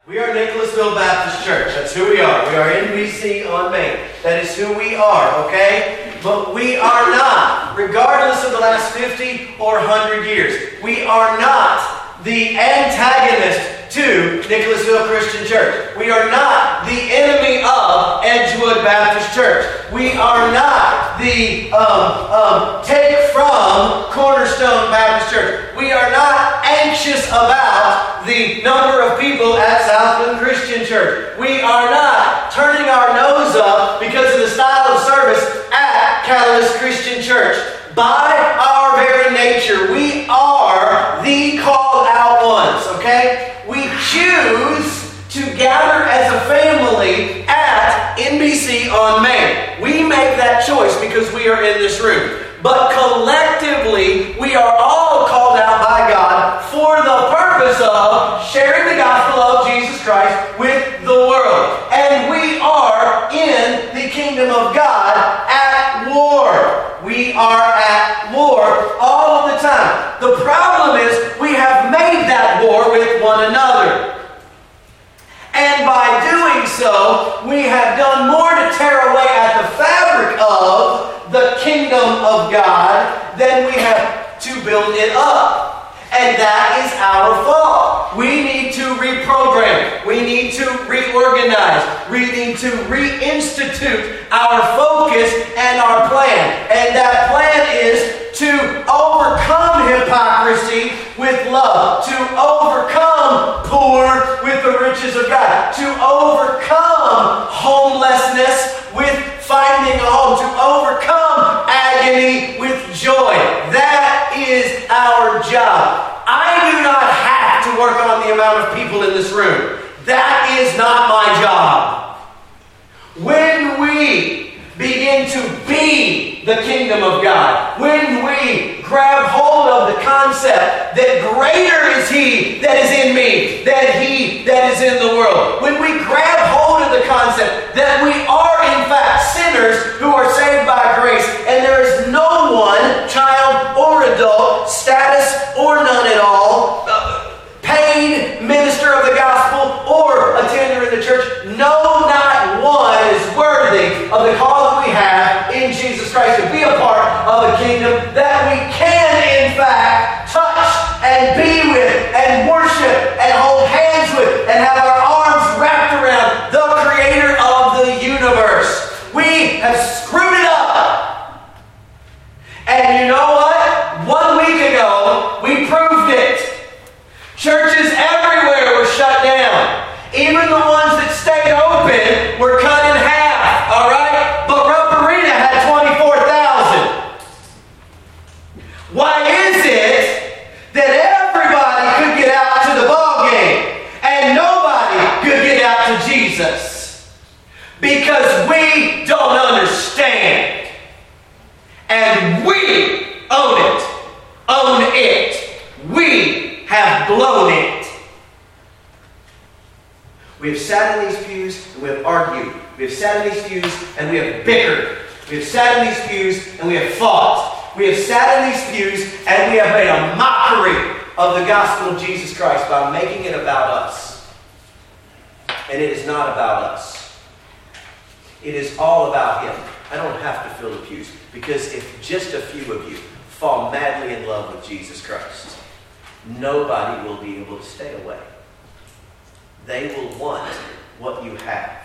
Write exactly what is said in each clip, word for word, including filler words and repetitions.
We are Nicholasville Baptist Church. That's who we are. We are N B C on Main. That is who we are, okay? But we are not, regardless of the last fifty or one hundred years, we are not the antagonist to Nicholasville Christian Church. We are not the enemy of Edgewood Baptist Church. We are not the um, um, take from Cornerstone Baptist Church. We are not anxious about the number of people at Southland Christian Church. We are not turning our nose up because of the style of service at Catalyst Christian Church. By our very nature, we are the called out ones, okay? We choose to gather as a family at N B C on Main. We make that choice because we are in this room. But collectively, we are all called out by God for the purpose of sharing the gospel of Jesus Christ with the world. And we are in the kingdom of God at war. We are at war all of the time. The problem is we have made that war with one another. And by doing so, we have done more to tear away at the fabric of the kingdom of God than we have to build it up. And that is our fault. We need to reprogram. We need to reorganize. We need to reinstitute our focus and our plan. And that plan is to overcome hypocrisy with love. To overcome poor with the riches of God. To overcome homelessness with finding a home. To overcome agony with joy. That is our job. I do not have to work on the amount of people in this room. That is not my job. When we begin to be the kingdom of God, when we grab hold of the concept that greater is He that is in me than he that is in the world, when we grab hold of the concept that we are in fact sinners who are saved by grace, and there is no one, child or adult, status or none at all, uh, paid minister of the gospel or attender in the church, no, not one is worthy of the call that we have in Jesus Christ to be a part of a kingdom that we can in fact touch and be with and worship and hold hands with and have our arms wrapped around the creator of the universe. We have screwed it up. And you know what? One week ago, we proved it. Churches everywhere were shut down. Even the ones that stayed open were cut in half, all right? But Rupp Arena had twenty-four thousand. Why is it that everybody could get out to the ball game and nobody could get out to Jesus? Because we don't understand. And we own it. Own it. We have blown it. We have sat in these pews and we have argued. We have sat in these pews and we have bickered. We have sat in these pews and we have fought. We have sat in these pews and we have made a mockery of the gospel of Jesus Christ by making it about us. And it is not about us. It is all about Him. I don't have to fill the pews, because if just a few of you fall madly in love with Jesus Christ, nobody will be able to stay away. They will want what you have.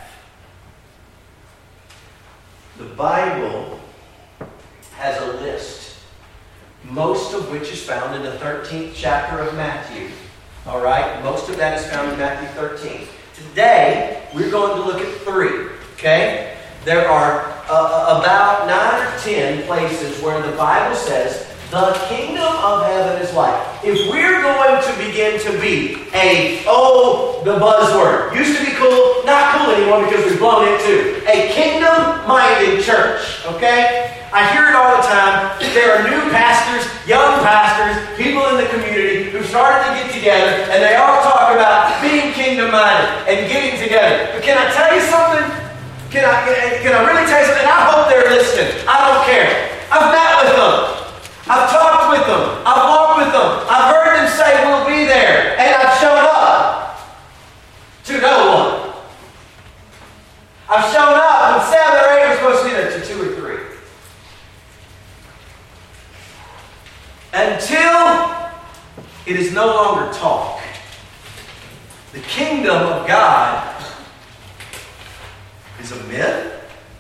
The Bible has a list, most of which is found in the thirteenth chapter of Matthew. All right? Most of that is found in Matthew thirteen. Today, we're going to look at three. Okay? There are uh, about nine or ten places where the Bible says the kingdom of heaven is like. If we're going to begin to be a, oh, the buzzword, used to be cool, not cool anymore because we've blown it too, a kingdom-minded church, okay? I hear it all the time. There are new pastors, young pastors, people in the community who started to get together, and they all talk about being kingdom-minded and getting together. But can I tell you something? Can I, can I really tell you something? I hope they're listening. I don't care. I've met with them. I've talked with them. I've walked with them. I've heard them say we'll be there. And I've showed up to I've shown up when seven or eight were supposed to be there to two or three. Until it is no longer talk. The kingdom of God is a myth?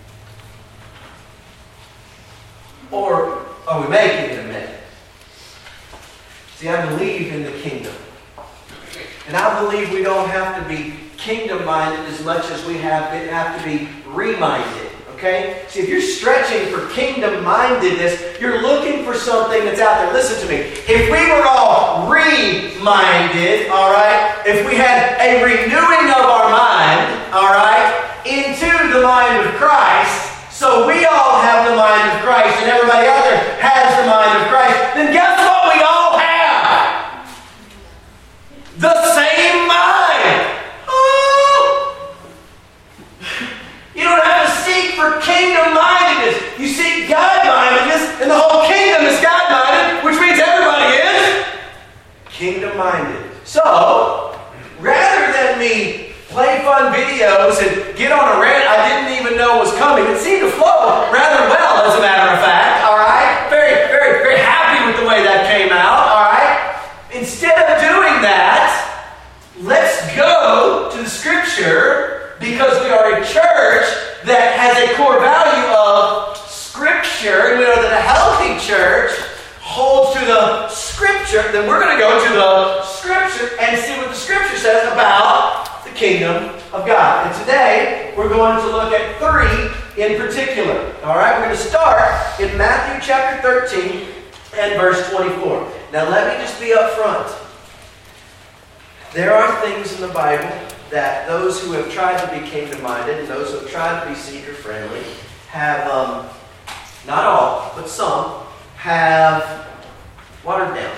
Or are we making it a myth? See, I believe in the kingdom. And I believe we don't have to be kingdom-minded as much as we have, have to be reminded. Okay? See, if you're stretching for kingdom-mindedness, you're looking for something that's out there. Listen to me. If we were all reminded, all right, if we had a renewing of our mind, all right, into the mind of Christ, so we all have the mind of Christ and everybody out there has the mind of Christ, then guess what we all have? The same mind. Oh! You don't have to seek for kingdom-mindedness. You seek God-mindedness, and the whole kingdom is God-minded, which means everybody is kingdom-minded. So, rather than me play fun videos and get on a rant I didn't even know was coming, it seemed to flow rather well, as a matter of fact. All right? Very, very, very happy with the way that came out. All right? Instead of doing that, let's go to the Scripture, because we are a church that has a core value of Scripture, and we know that a healthy church holds to the Scripture. Then we're going to go to the Scripture and see what the Scripture says about the kingdom of God. And today, we're going to look at three in particular. All right? We're going to start in Matthew chapter thirteen and verse twenty-four. Now, let me just be up front. There are things in the Bible that those who have tried to be kingdom-minded and those who have tried to be seeker-friendly have, um, not all, but some, have watered down.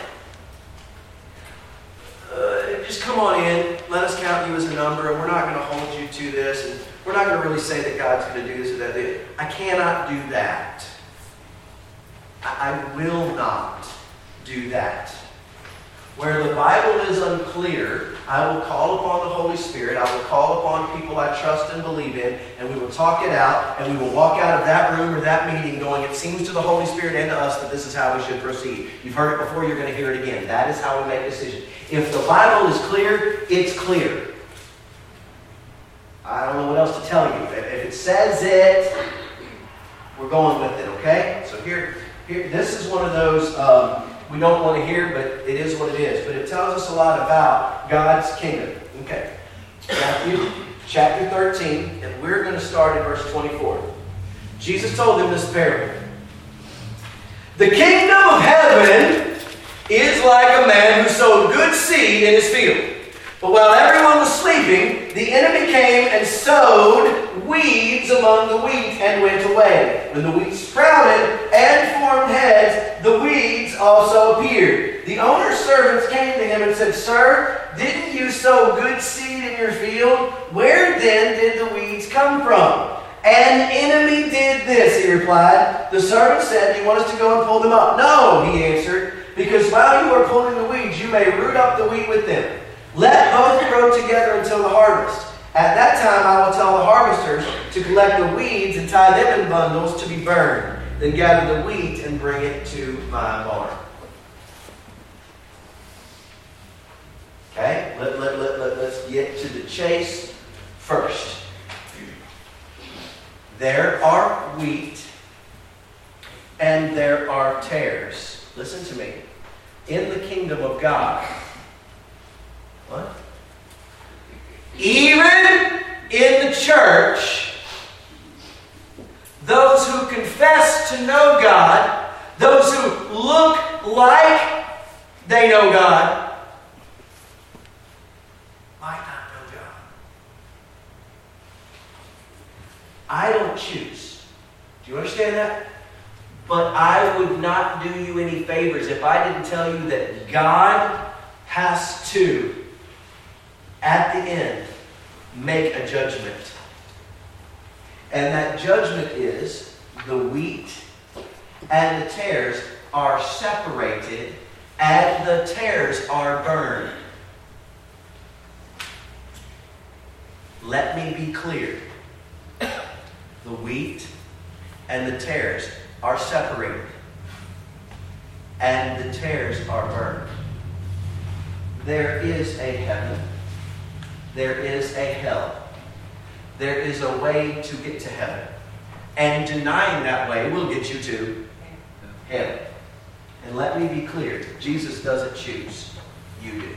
Uh, just come on in, let us count you as a number, and we're not going to hold you to this, and we're not going to really say that God's going to do this or that. I cannot do that. I, I will not do that. Where the Bible is unclear, I will call upon the Holy Spirit, I will call upon people I trust and believe in, and we will talk it out, and we will walk out of that room or that meeting going, it seems to the Holy Spirit and to us that this is how we should proceed. You've heard it before, you're going to hear it again. That is how we make decisions. If the Bible is clear, it's clear. I don't know what else to tell you. If it says it, we're going with it, okay? So here, here this is one of those um, we don't want to hear, but it is what it is. But it tells us a lot about God's kingdom. Okay. Matthew chapter thirteen, and we're going to start in verse twenty-four. Jesus told them this parable. The kingdom of heaven is like a man who sowed good seed in his field. But while everyone was sleeping, the enemy came and sowed weeds among the wheat and went away. When the wheat sprouted and formed heads, the weeds also appeared. The owner's servants came to him and said, Sir, didn't you sow good seed in your field? Where then did the weeds come from? An enemy did this, he replied. The servant said, Do you want us to go and pull them up? No, he answered, because while you are pulling the weeds, you may root up the wheat with them. Let both grow together until the harvest. At that time I will tell the harvesters to collect the weeds and tie them in bundles to be burned. Then gather the wheat and bring it to my barn. Okay, let, let, let, let, let's get to the chase first. There are wheat and there are tares. Listen to me. In the kingdom of God. What? Even in the church, those who confess to know God, those who look like they know God, might not know God. I don't choose. Do you understand that? But I would not do you any favors if I didn't tell you that God has to, at the end, make a judgment. And that judgment is the wheat and the tares are separated and the tares are burned. Let me be clear. the wheat and the tares are separated. And the tares are burned. There is a heaven. There is a hell. There is a way to get to heaven. And denying that way will get you to heaven. And let me be clear, Jesus doesn't choose. You do.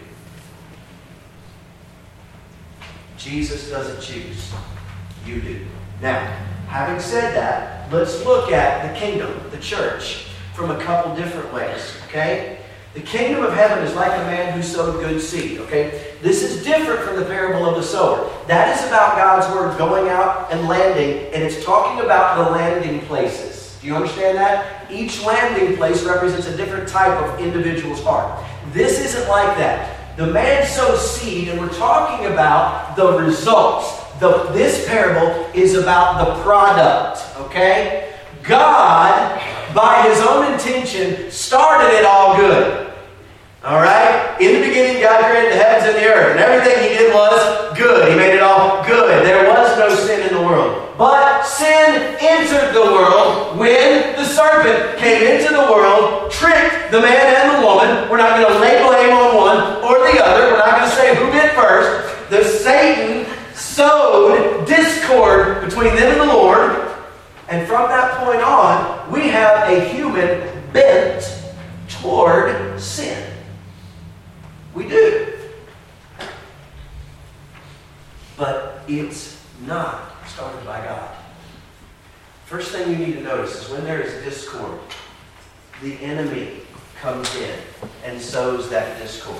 Jesus doesn't choose. You do. Now, having said that, let's look at the kingdom, the church, from a couple different ways. Okay? The kingdom of heaven is like a man who sowed good seed. Okay? This is different from the parable of the sower. That is about God's word going out and landing, and it's talking about the landing places. Do you understand that? Each landing place represents a different type of individual's heart. This isn't like that. The man sows seed, and we're talking about the results. The, this parable is about the product. Okay? God, by His own intention, started it all good. All right? In the beginning, God created the heavens and the earth, and everything He did was good. He made it all good. There was no sin in the world. But sin entered the world when the serpent came into the world, tricked the man and the woman. We're not going to lay blame on one or the other. We're not going to say who did first. The Satan sowed discord between them and the Lord. And from that point on, we have a human bent toward sin. We do. But it's not started by God. First thing you need to notice is when there is discord, the enemy comes in and sows that discord.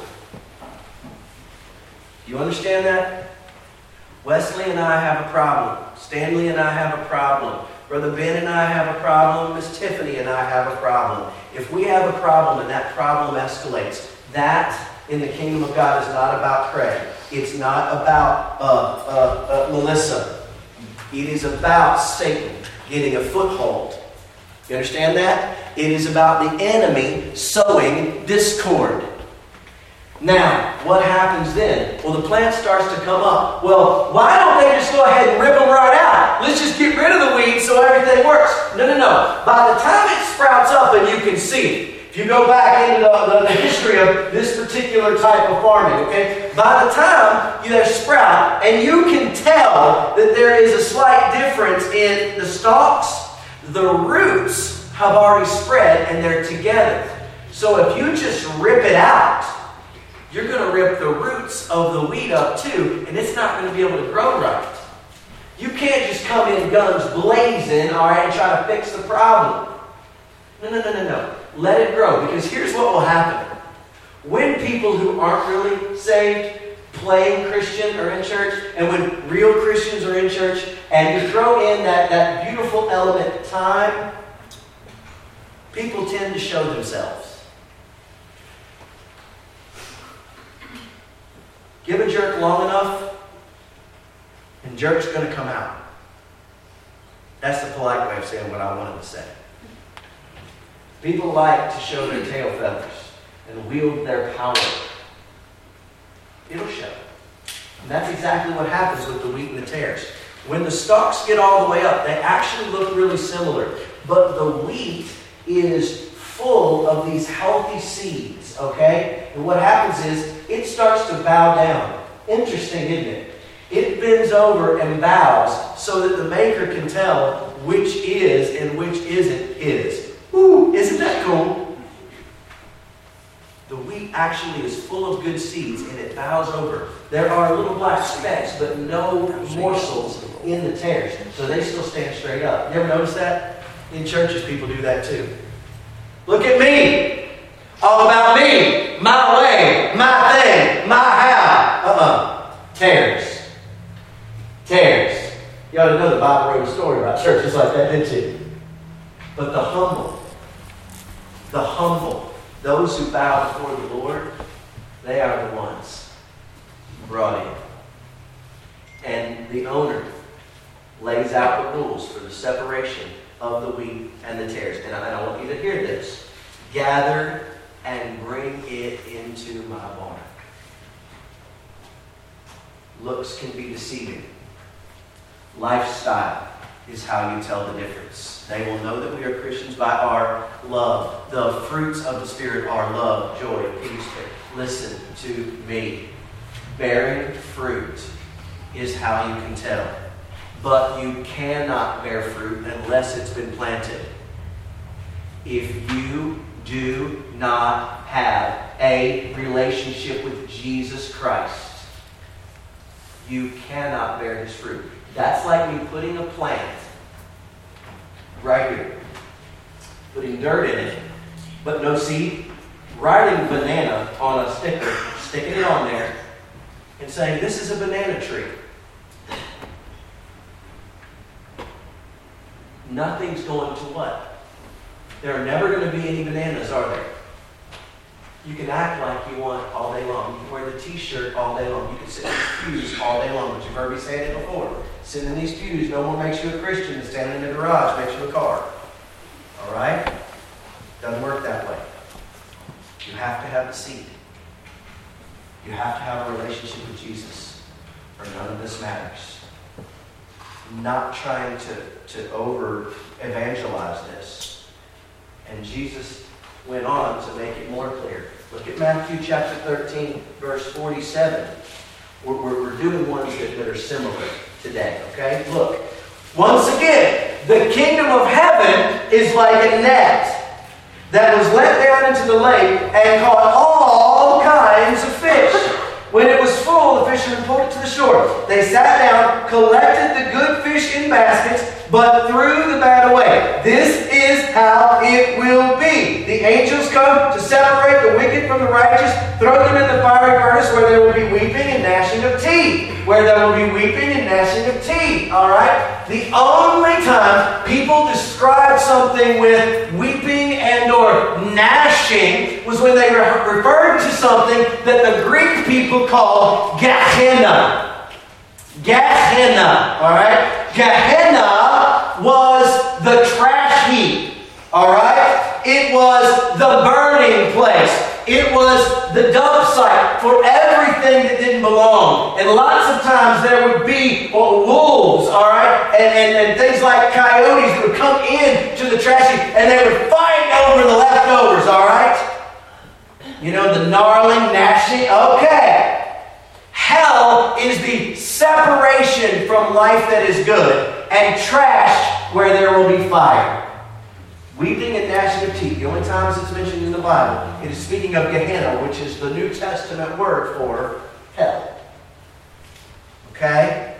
Do you understand that? Wesley and I have a problem. Stanley and I have a problem. Brother Ben and I have a problem. Miss Tiffany and I have a problem. If we have a problem and that problem escalates, that in the kingdom of God is not about Craig. It's not about uh, uh, uh, Melissa. It is about Satan getting a foothold. You understand that? It is about the enemy sowing discord. Now, what happens then? Well, the plant starts to come up. Well, why don't they just go ahead and rip them right out? Let's just get rid of the weeds so everything works. No, no, no. By the time it sprouts up and you can see it, if you go back into the, the, the history of this particular type of farming, okay, by the time you have sprout, and you can tell that there is a slight difference in the stalks, the roots have already spread and they're together. So if you just rip it out, you're going to rip the roots of the wheat up too, and it's not going to be able to grow right. You can't just come in guns blazing, all right, and try to fix the problem. No, no, no, no, no. Let it grow, because here's what will happen. When people who aren't really saved, playing Christian, are in church, and when real Christians are in church, and you throw in that, that beautiful element, time, people tend to show themselves. Give a jerk long enough, and jerk's going to come out. That's the polite way of saying what I wanted to say. People like to show their tail feathers and wield their power. It'll show. And that's exactly what happens with the wheat and the tares. When the stalks get all the way up, they actually look really similar. But the wheat is full of these healthy seeds, okay? And what happens is it starts to bow down. Interesting, isn't it? It bends over and bows so that the maker can tell which is and which isn't his. Ooh, isn't that cool? The wheat actually is full of good seeds and it bows over. There are little black specks, but no morsels in the tares. So they still stand straight up. You ever notice that? In churches, people do that too. Look at me. All about me. My way. My thing. My how. Uh-uh. Tares. Tares. You ought to know the Bible wrote a story about churches like that, didn't you? But the humble, the humble, those who bow before the Lord, they are the ones brought in. And the owner lays out the rules for the separation of the wheat and the tares. And I, I want you to hear this. Gather and bring it into my barn. Looks can be deceiving. Lifestyle is how you tell the difference. They will know that we are Christians by our love. The fruits of the Spirit are love, joy, peace. Listen to me. Bearing fruit is how you can tell. But you cannot bear fruit unless it's been planted. If you do not have a relationship with Jesus Christ, you cannot bear His fruit. That's like me putting a plant right here, putting dirt in it, but no seed, writing banana on a sticker, sticking it on there, and saying, this is a banana tree. Nothing's going to what? There are never going to be any bananas, are there? You can act like you want all day long. You can wear the t-shirt all day long. You can sit in these pews all day long. But you've heard me say it before. Sitting in these pews no more makes you a Christian than standing in the garage makes you a car. All right? Doesn't work that way. You have to have the seed. You have to have a relationship with Jesus, or none of this matters. I'm not trying to, to over-evangelize this. And Jesus went on to make it more clear. Look at Matthew chapter thirteen, verse forty-seven. We're, we're, we're doing ones that, that are similar today, okay? Look. Once again, the kingdom of heaven is like a net that was let down into the lake and caught all kinds of fish. When it was full, the fishermen pulled it to the shore. They sat down, collected the good fish in baskets, but threw the bad away. This is how it will be. The angels come to separate the wicked from the righteous, throw them in the fiery furnace where there will be weeping and gnashing of teeth. Where there will be weeping and gnashing of teeth. Alright? The only time people describe something with weeping and or gnashing was when they re- referred to something that the Greek people called Gehenna. Gehenna. Alright? Gehenna was the trash heap. Alright? It was the burning place. It was the dump site for everything that didn't belong. And lots of times there would be well, wolves, all right, and, and, and things like coyotes that would come in to the trash heap and they would fight over the leftovers, all right? You know, the gnarling, gnashing, okay. Hell is the separation from life that is good, and trash where there will be fire. Weeping and gnashing of teeth. The only times it's mentioned in the Bible, it is speaking of Gehenna, which is the New Testament word for hell. Okay?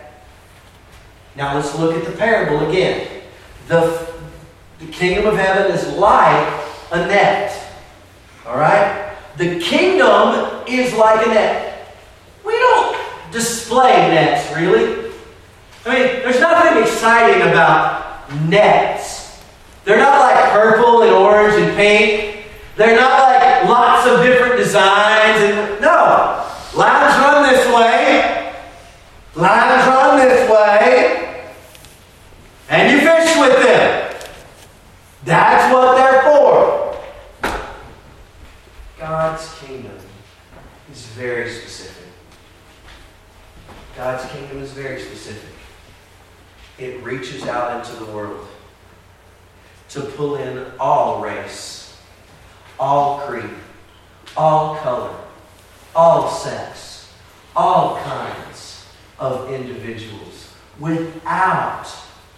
Now let's look at the parable again. The, the kingdom of heaven is like a net. Alright? The kingdom is like a net. We don't display nets, really. I mean, there's nothing exciting about nets. They're not like purple and orange and pink. They're not like lots of different designs. And no. Lines run this way. Lines run this way. And you fish with them. That's what they're for. God's kingdom is very specific. God's kingdom is very specific. It reaches out into the world to pull in all race, all creed, all color, all sex, all kinds of individuals without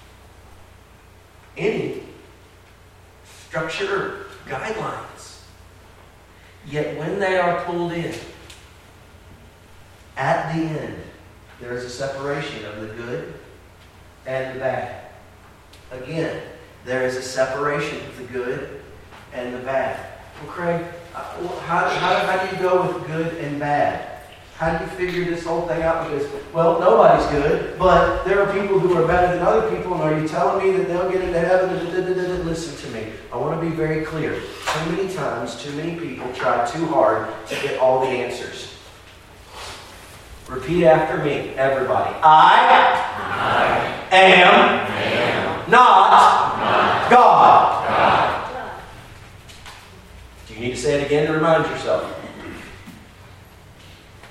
any structure or guidelines. Yet when they are pulled in, at the end, there is a separation of the good and the bad. Again, there is a separation of the good and the bad. Well, Craig, how, how, how do you go with good and bad? How do you figure this whole thing out? Because, well, nobody's good, but there are people who are better than other people, and are you telling me that they'll get into heaven? Listen to me. I want to be very clear. Too many times, too many people try too hard to get all the answers. Repeat after me, everybody. I, I am, am not, not God. God. Do you need to say it again to remind yourself?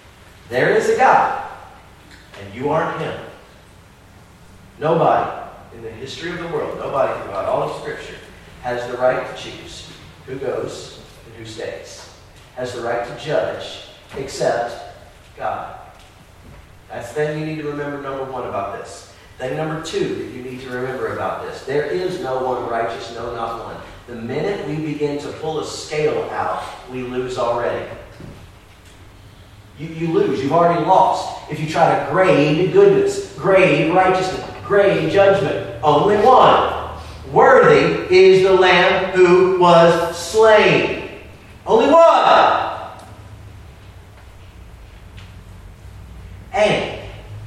There is a God, and you aren't Him. Nobody in the history of the world, nobody throughout all of Scripture has the right to choose who goes and who stays. Has the right to judge except God. That's the thing you need to remember, number one, about this. Thing number two that you need to remember about this. There is no one righteous, no, not one. The minute we begin to pull a scale out, we lose already. You, you lose. You've already lost. If you try to grade goodness, grade righteousness, grade judgment, only one. Worthy is the Lamb who was slain. Only one. And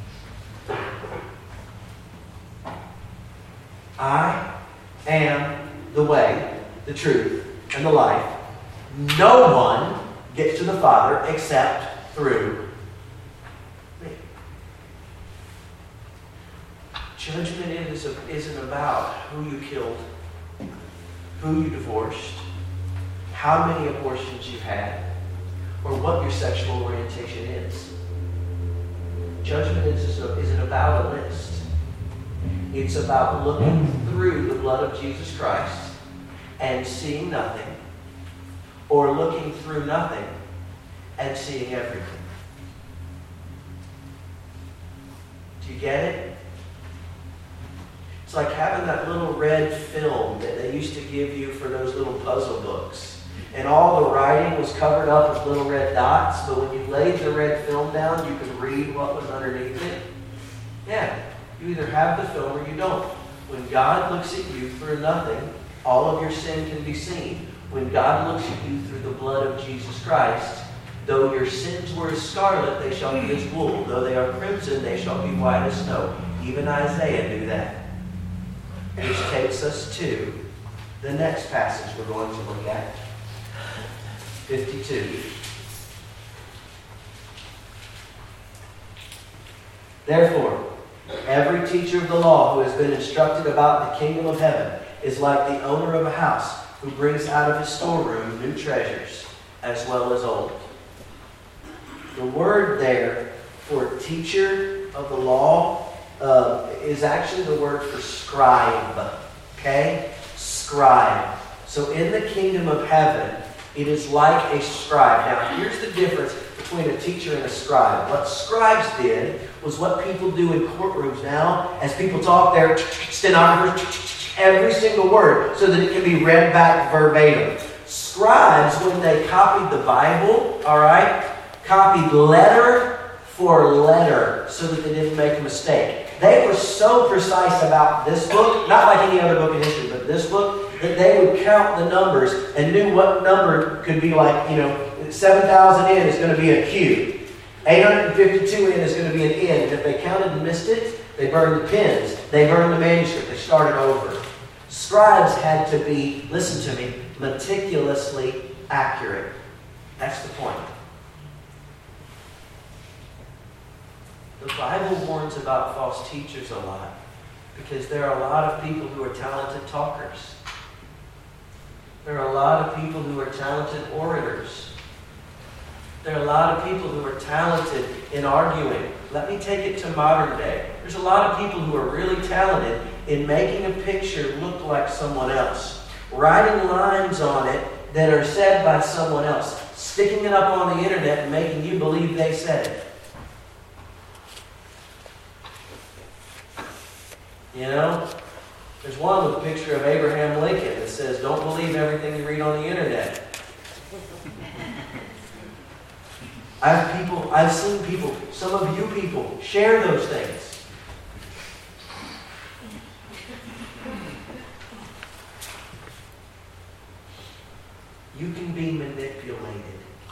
I am the way, the truth, and the life. No one gets to the Father except through me. Judgment is, isn't about who you killed, who you divorced, how many abortions you've had, or what your sexual orientation is. Judgment is, isn't about a list. It's about looking through the blood of Jesus Christ and seeing nothing, or looking through nothing and seeing everything. Do you get it? It's like having that little red film that they used to give you for those little puzzle books. And all the writing was covered up with little red dots, but when you laid the red film down, you could read what was underneath it. Yeah, you either have the film or you don't. When God looks at you through nothing, all of your sin can be seen. When God looks at you through the blood of Jesus Christ, though your sins were as scarlet, they shall be as wool. Though they are crimson, they shall be white as snow. Even Isaiah knew that. Which takes us to the next passage we're going to look at. fifty-two. Therefore, every teacher of the law who has been instructed about the kingdom of heaven is like the owner of a house who brings out of his storeroom new treasures as well as old. The word there for teacher of the law uh, is actually the word for scribe. Okay? Scribe. So in the kingdom of heaven, it is like a scribe. Now, here's the difference between a teacher and a scribe. What scribes did was what people do in courtrooms now. As people talk, they're stenographers, every single word, so that it can be read back verbatim. Scribes, when they copied the Bible, all right, copied letter for letter so that they didn't make a mistake. They were so precise about this book, not like any other book in history, but this book, that they would count the numbers and knew what number could be like, you know, seven thousand in is going to be a Q. eight hundred fifty-two in is going to be an N. And if they counted and missed it, they burned the pens. They burned the manuscript. They started over. Scribes had to be, listen to me, meticulously accurate. That's the point. The Bible warns about false teachers a lot because there are a lot of people who are talented talkers. There are a lot of people who are talented orators. There are a lot of people who are talented in arguing. Let me take it to modern day. There's a lot of people who are really talented in making a picture look like someone else, writing lines on it that are said by someone else, sticking it up on the internet and making you believe they said it. You know? There's one with a picture of Abraham Lincoln that says, don't believe everything you read on the internet. I've people, I've seen people, some of you people, share those things. You can be manipulated.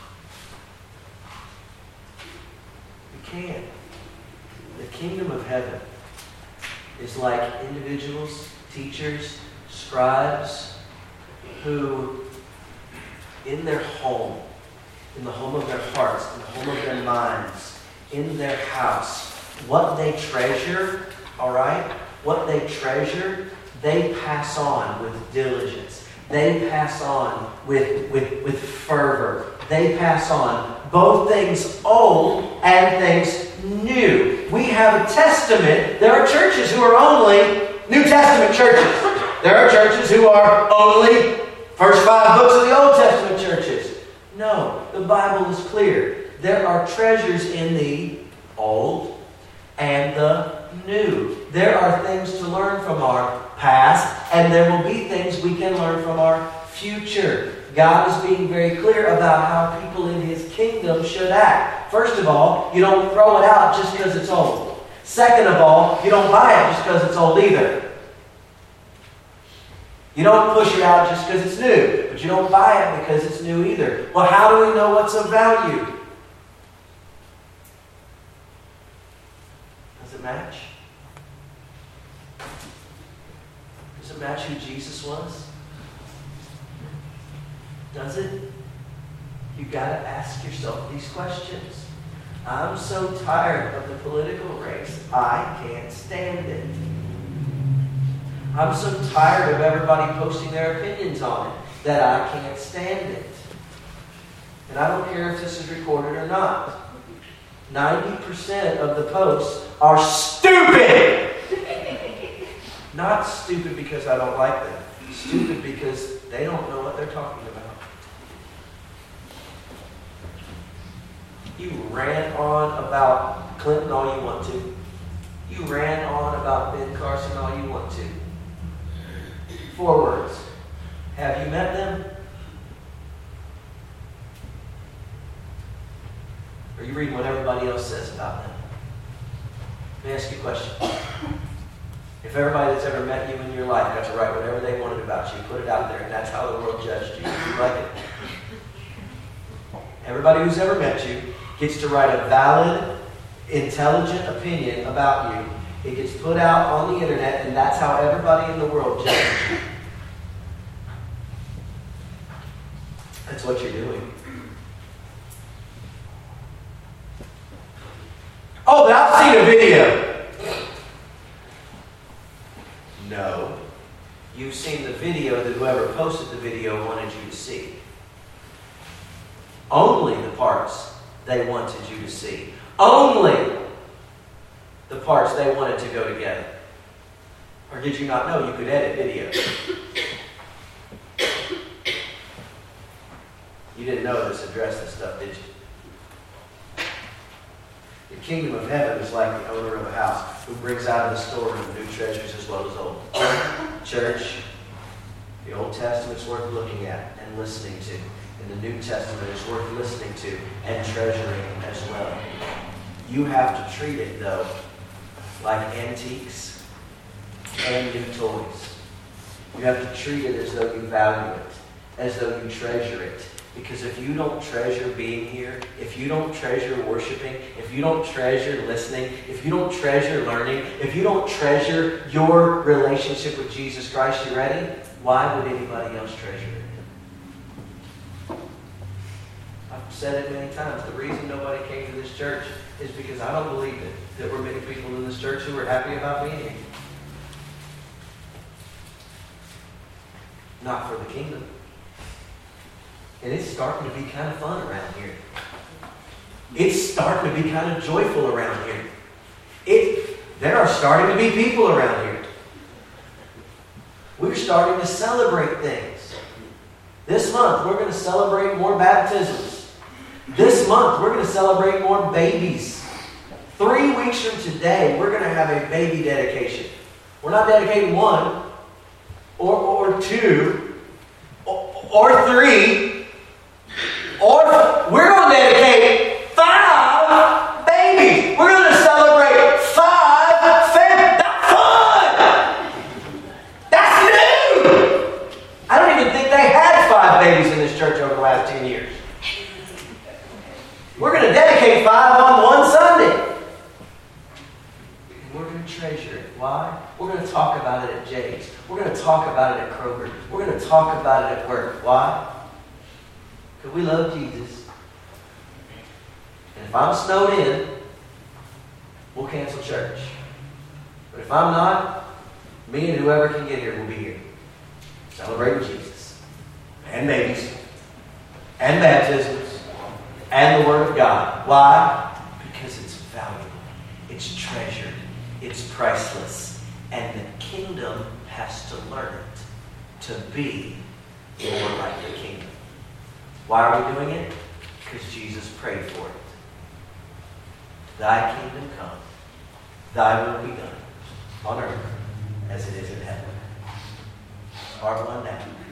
You can. The kingdom of heaven is like individuals, teachers, scribes, who in their home, in the home of their hearts, in the home of their minds, in their house, what they treasure, all right, what they treasure, they pass on with diligence. They pass on with, with, with fervor. They pass on both things old and things new. We have a testament. There are churches who are only New Testament churches. There are churches who are only first five books of the Old Testament churches. No, the Bible is clear. There are treasures in the Old and the New. There are things to learn from our past, and there will be things we can learn from our future. God is being very clear about how people in His kingdom should act. First of all, you don't throw it out just because it's old. Second of all, you don't buy it just because it's old either. You don't push it out just because it's new, but you don't buy it because it's new either. Well, how do we know what's of value? Does it match? Does it match who Jesus was? Does it? You've got to ask yourself these questions. I'm so tired of the political race, I can't stand it. I'm so tired of everybody posting their opinions on it that I can't stand it. And I don't care if this is recorded or not. ninety percent of the posts are stupid! Not stupid because I don't like them. Stupid because they don't know what they're talking about. You ran on about Clinton all you want to. You ran on about Ben Carson all you want to. Four words. Have you met them? Or are you reading what everybody else says about them? Let me ask you a question. If everybody that's ever met you in your life got to write whatever they wanted about you, put it out there, and that's how the world judged you, would you like it? Everybody who's ever met you gets to write a valid, intelligent opinion about you. It gets put out on the internet, and that's how everybody in the world judges you. That's what you're doing. Oh, but I've seen a video. No. You've seen the video that whoever posted the video wanted you to see. Only the parts they wanted you to see. Only the parts they wanted to go together. Or did you not know you could edit video? You didn't know this, address this stuff, did you? The kingdom of heaven is like the owner of a house who brings out of the storeroom new treasures as well as old. Church, the Old Testament's worth looking at and listening to. And the New Testament is worth listening to and treasuring as well. You have to treat it, though, like antiques and new toys. You have to treat it as though you value it, as though you treasure it. Because if you don't treasure being here, if you don't treasure worshiping, if you don't treasure listening, if you don't treasure learning, if you don't treasure your relationship with Jesus Christ, you ready? Why would anybody else treasure it? I've said it many times. The reason nobody came to this church is because I don't believe it. There were many people in this church who were happy about being here. Not for the kingdom. And it's starting to be kind of fun around here. It's starting to be kind of joyful around here. It, there are starting to be people around here. We're starting to celebrate things. This month, we're going to celebrate more baptisms. This month, we're going to celebrate more babies. Three weeks from today, we're going to have a baby dedication. We're not dedicating one, or, or two, or, or three, or we're going to dedicate five babies. We're going to celebrate five families. That's fun! That's new! I don't even think they had five babies in this church over the last ten years. We're going to dedicate five on one Sunday. And we're going to treasure it. Why? We're going to talk about it at Jay's. We're going to talk about it at Kroger. We're going to talk about it at work. Why? Because we love Jesus. And if I'm snowed in, we'll cancel church. But if I'm not, me and whoever can get here will be here. Celebrating Jesus. And babies. And baptisms. And the Word of God. Why? Because it's valuable. It's treasured. It's priceless. And the kingdom has to learn it to be more like the kingdom. Why are we doing it? Because Jesus prayed for it. Thy kingdom come. Thy will be done on earth as it is in heaven. Part one now.